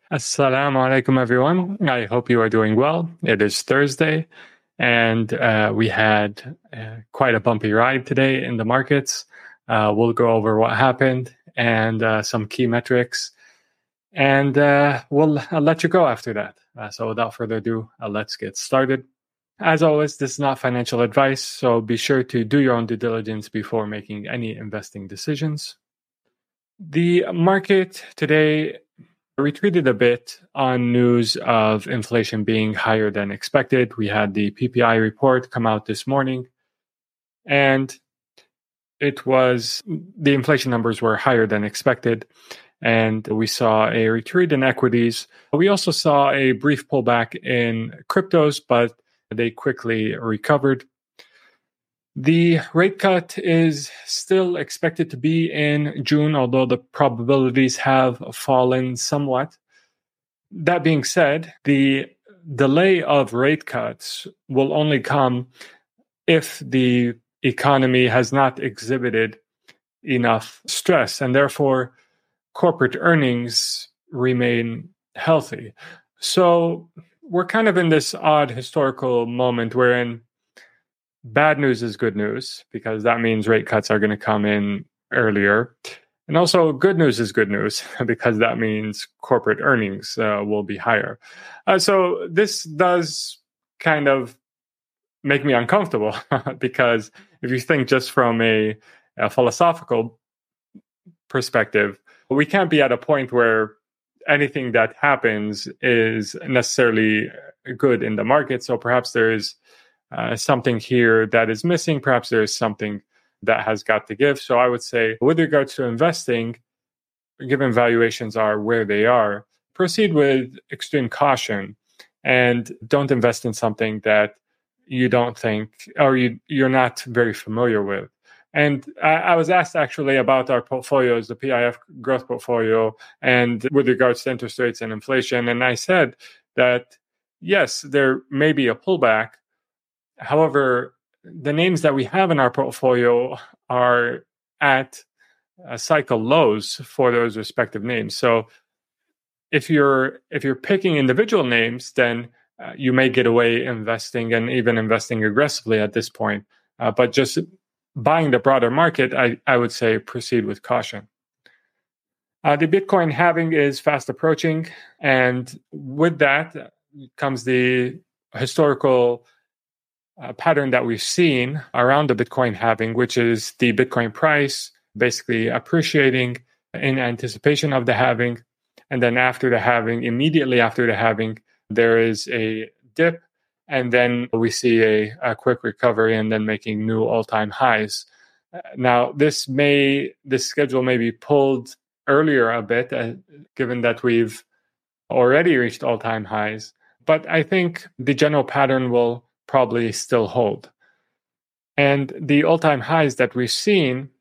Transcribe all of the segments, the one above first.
Assalamu alaikum, everyone. I hope you are doing well. It is Thursday, and we had quite a bumpy ride today in the markets. We'll go over what happened and some key metrics, and we'll let you go after that. So without further ado, let's get started. As always, this is not financial advice, so be sure to do your own due diligence before making any investing decisions. The market today retreated a bit on news of inflation being higher than expected. We had the PPI report come out this morning, and the inflation numbers were higher than expected, and we saw a retreat in equities. We also saw a brief pullback in cryptos, but they quickly recovered. The rate cut is still expected to be in June, although the probabilities have fallen somewhat. That being said, the delay of rate cuts will only come if the economy has not exhibited enough stress, and therefore corporate earnings remain healthy. So we're kind of in this odd historical moment wherein bad news is good news, because that means rate cuts are going to come in earlier. And also good news is good news, because that means corporate earnings will be higher. So this does kind of make me uncomfortable, because if you think just from a philosophical perspective, we can't be at a point where anything that happens is necessarily good in the market. So perhaps there is something here that is missing. Perhaps there is something that has got to give. So I would say, with regards to investing, given valuations are where they are, proceed with extreme caution and don't invest in something that you don't think, or you're not very familiar with. And I was asked actually about our portfolios, the PIF growth portfolio, and with regards to interest rates and inflation. And I said that, yes, there may be a pullback. However, the names that we have in our portfolio are at cycle lows for those respective names. So if you're picking individual names, then you may get away investing and even investing aggressively at this point. But just buying the broader market, I would say proceed with caution. The Bitcoin halving is fast approaching, and with that comes the historical pattern that we've seen around the Bitcoin halving, which is the Bitcoin price basically appreciating in anticipation of the halving. And then after the halving, immediately after the halving, there is a dip, and then we see a quick recovery and then making new all-time highs. Now, this schedule may be pulled earlier a bit, given that we've already reached all-time highs. But I think the general pattern will probably still hold. And the all-time highs that we've seen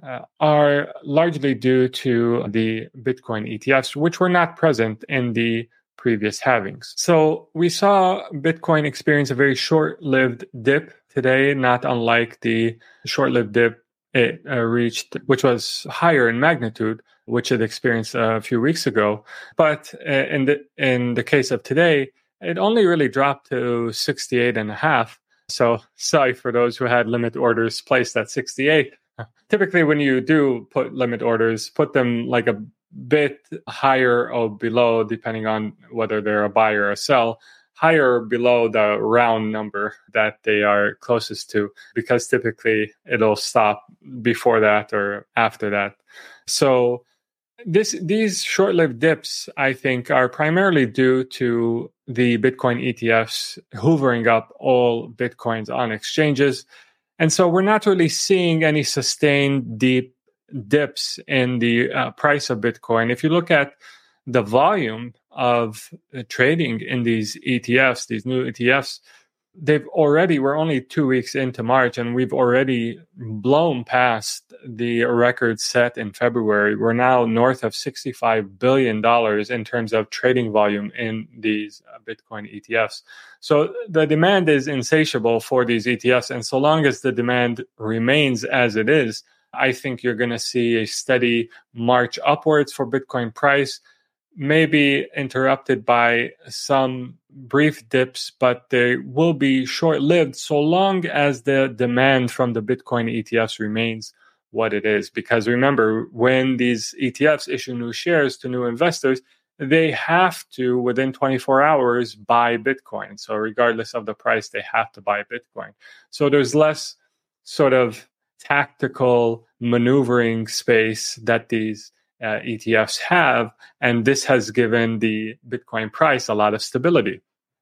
are largely due to the Bitcoin ETFs, which were not present in the previous halvings. So we saw Bitcoin experience a very short-lived dip today, not unlike the short-lived dip it reached, which was higher in magnitude, which it experienced a few weeks ago. But in the case of today, it only really dropped to 68.5. So sorry for those who had limit orders placed at 68. Typically, when you do put limit orders, put them like a bit higher or below, depending on whether they're a buy or a sell, higher or below the round number that they are closest to, because typically it'll stop before that or after that. So these short-lived dips, I think, are primarily due to the Bitcoin ETFs hoovering up all Bitcoins on exchanges. And so we're not really seeing any sustained deep dips in the price of Bitcoin. If you look at the volume of trading in these ETFs, these new ETFs, we're only 2 weeks into March, and we've already blown past the record set in February. We're now north of $65 billion in terms of trading volume in these Bitcoin ETFs. So the demand is insatiable for these ETFs. And so long as the demand remains as it is, I think you're going to see a steady march upwards for Bitcoin price. may be interrupted by some brief dips, but they will be short-lived so long as the demand from the Bitcoin ETFs remains what it is. Because remember, when these ETFs issue new shares to new investors, they have to, within 24 hours, buy Bitcoin. So regardless of the price, they have to buy Bitcoin. So there's less sort of tactical maneuvering space that these ETFs have, and this has given the Bitcoin price a lot of stability.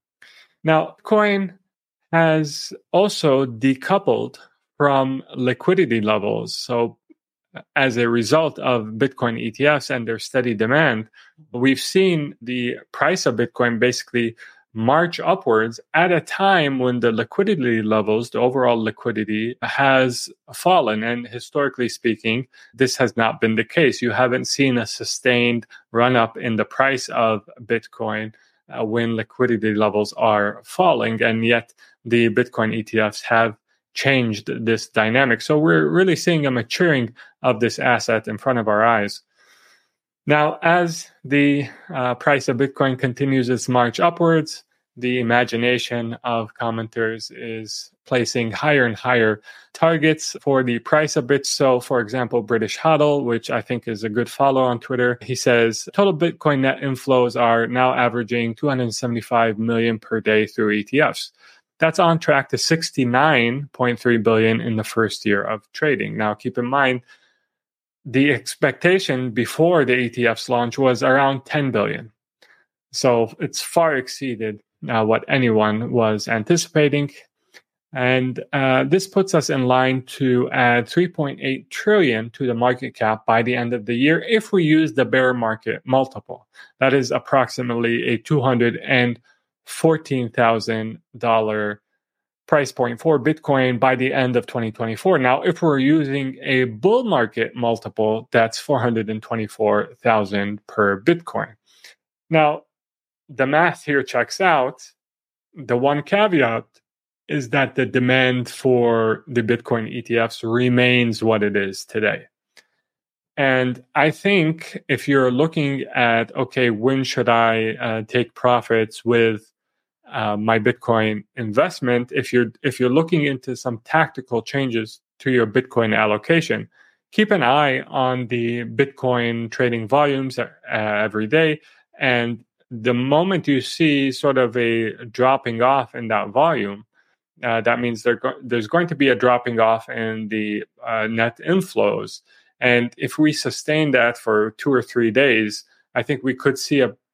Now, Bitcoin has also decoupled from liquidity levels. So as a result of Bitcoin ETFs and their steady demand, we've seen the price of Bitcoin basically march upwards at a time when the liquidity levels, the overall liquidity, has fallen. And historically speaking, this has not been the case. You haven't seen a sustained run up in the price of Bitcoin when liquidity levels are falling. And yet the Bitcoin ETFs have changed this dynamic. So we're really seeing a maturing of this asset in front of our eyes. Now, as the price of Bitcoin continues its march upwards, the imagination of commenters is placing higher and higher targets for the price of Bit. So, for example, British Hodl, which I think is a good follow on Twitter, he says total Bitcoin net inflows are now averaging 275 million per day through ETFs. That's on track to 69.3 billion in the first year of trading. Now, keep in mind, the expectation before the ETF's launch was around 10 billion. So it's far exceeded what anyone was anticipating. And this puts us in line to add 3.8 trillion to the market cap by the end of the year if we use the bear market multiple. That is approximately a $214,000 price point for Bitcoin by the end of 2024. Now, if we're using a bull market multiple, that's 424,000 per Bitcoin. Now, the math here checks out. The one caveat is that the demand for the Bitcoin ETFs remains what it is today. And I think if you're looking at, okay, when should I take profits with my Bitcoin investment, if you're looking into some tactical changes to your Bitcoin allocation, keep an eye on the Bitcoin trading volumes every day. And the moment you see sort of a dropping off in that volume, that means there's going to be a dropping off in the net inflows. And if we sustain that for 2 or 3 days, I think we could see a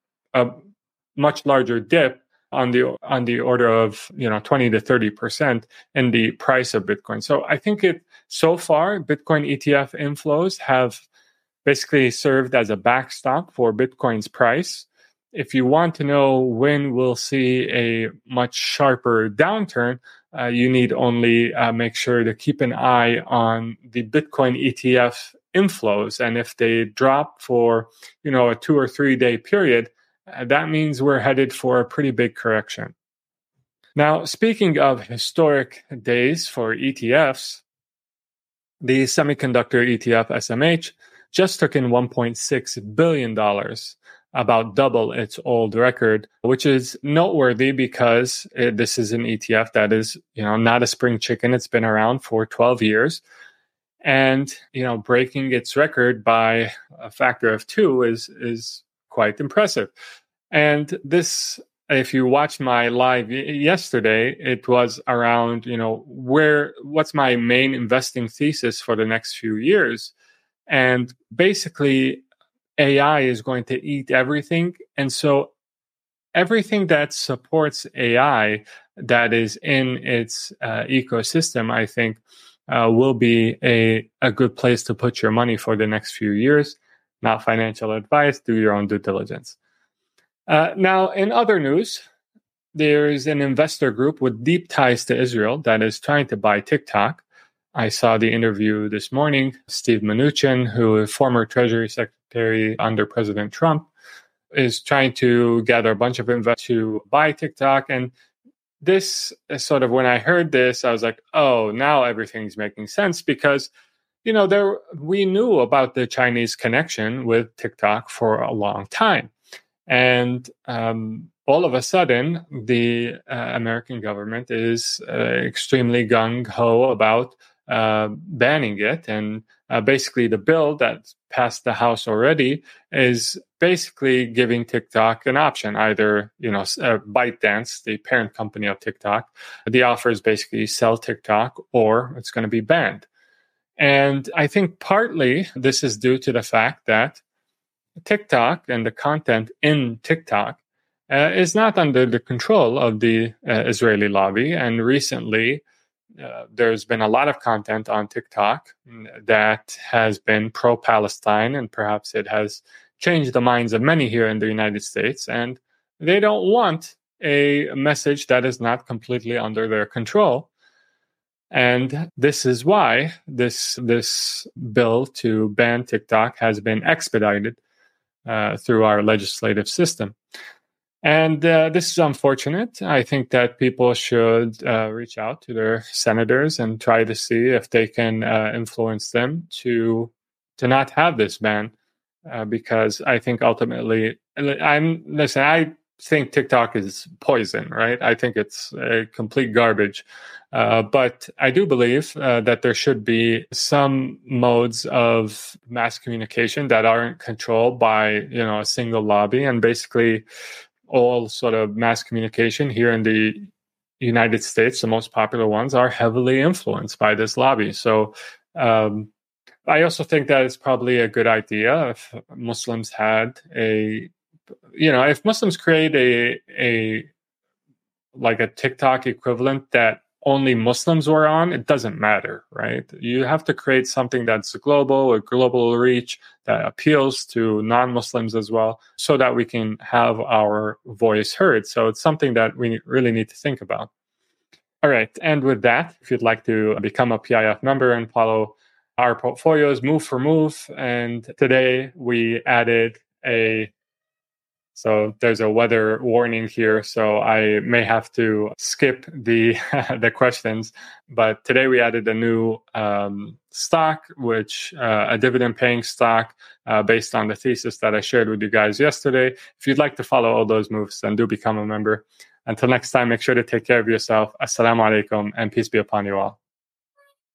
much larger dip on the order of 20 to 30% in the price of Bitcoin. So I think so far Bitcoin ETF inflows have basically served as a backstop for Bitcoin's price. If you want to know when we'll see a much sharper downturn, you need only make sure to keep an eye on the Bitcoin ETF inflows. And if they drop for a 2 or 3 day period, that means we're headed for a pretty big correction. Now, speaking of historic days for ETFs, the semiconductor ETF SMH just took in $1.6 billion, about double its old record, which is noteworthy because this is an ETF that is, not a spring chicken. It's been around for 12 years. And, breaking its record by a factor of 2 is quite impressive. And this, if you watched my live yesterday, it was around, what's my main investing thesis for the next few years? And basically, AI is going to eat everything. And so everything that supports AI that is in its ecosystem, I think, will be a good place to put your money for the next few years. Not financial advice. Do your own due diligence. Now, in other news, there is an investor group with deep ties to Israel that is trying to buy TikTok. I saw the interview this morning. Steve Mnuchin, who is former Treasury Secretary under President Trump, is trying to gather a bunch of investors to buy TikTok. And this is sort of, when I heard this, I was like, oh, now everything's making sense because, we knew about the Chinese connection with TikTok for a long time. And all of a sudden, the American government is extremely gung-ho about banning it. And basically, the bill that passed the House already is basically giving TikTok an option. Either, ByteDance, the parent company of TikTok, the offer is basically sell TikTok or it's going to be banned. And I think partly this is due to the fact that TikTok and the content in TikTok is not under the control of the Israeli lobby. And recently, there's been a lot of content on TikTok that has been pro-Palestine, and perhaps it has changed the minds of many here in the United States. And they don't want a message that is not completely under their control. And this is why this bill to ban TikTok has been expedited through our legislative system. And this is unfortunate. I think that people should reach out to their senators and try to see if they can influence them to not have this ban, because I think ultimately, I think TikTok is poison, right? I think it's complete garbage. But I do believe that there should be some modes of mass communication that aren't controlled by, a single lobby. And basically, all sort of mass communication here in the United States, the most popular ones, are heavily influenced by this lobby. So I also think that it's probably a good idea if Muslims had if Muslims create a TikTok equivalent that only Muslims were on, it doesn't matter, right? You have to create something that's global, a global reach that appeals to non-Muslims as well, so that we can have our voice heard. So it's something that we really need to think about. All right. And with that, if you'd like to become a PIF member and follow our portfolios move for move, and today we added so there's a weather warning here, so I may have to skip the the questions. But today we added a new stock, which a dividend-paying stock based on the thesis that I shared with you guys yesterday. If you'd like to follow all those moves, then do become a member. Until next time, make sure to take care of yourself. Assalamu alaikum, and peace be upon you all.